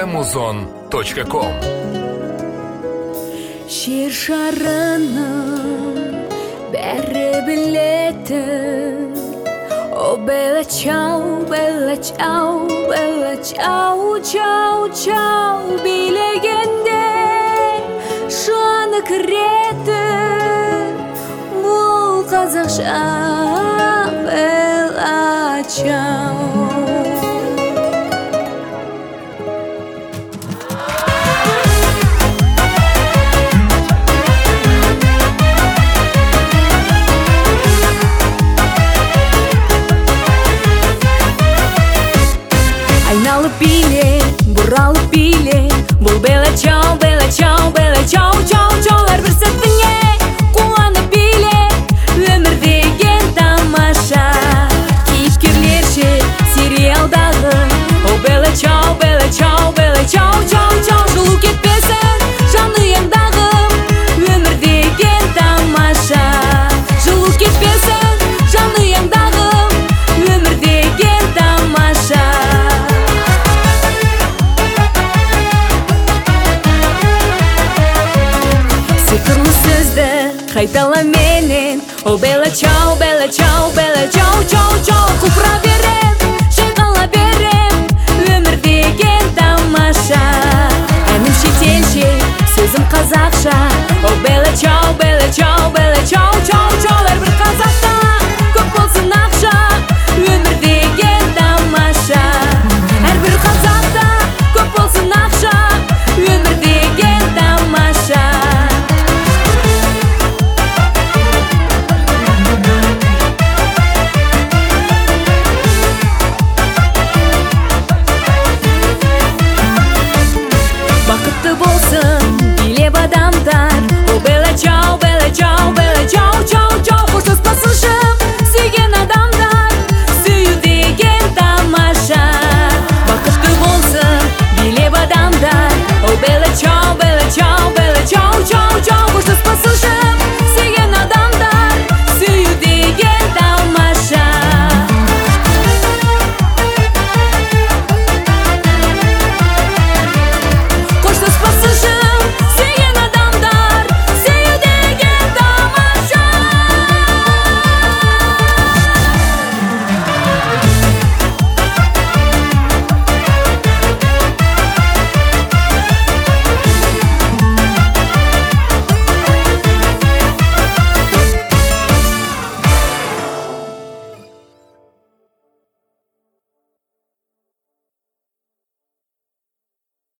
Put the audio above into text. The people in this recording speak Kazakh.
muzon.com. Жер шарының бәрі біледі. О, бела чау, бела чау, бела чау, чау, чау. Билегенде жаны кіреді. Бұл қазақша бела чау. Айналып биле, бұралып биле. Бұл бела чау, бела чау, бела чау, чау, чау. Әрбір сәтіңе қуанып биле. Өмір деген тамаша. Кейіпкерлерше сериалдағы. О, бела чау, бела чау, бела чау, чау, чау. Жылу кетпесін жанұяңдағы. Өмір деген тамаша. Жылу кетпесін жанұяңдағы. Өмір деген тамаша. Сиқырлы сөзді қайтала менен. О, бела чау, бела чау, бела чау, чау, чау. Құлпыра берем, шайқала берем. Өмір деген тамаша. Әнім шетелше, сөзім қазақша.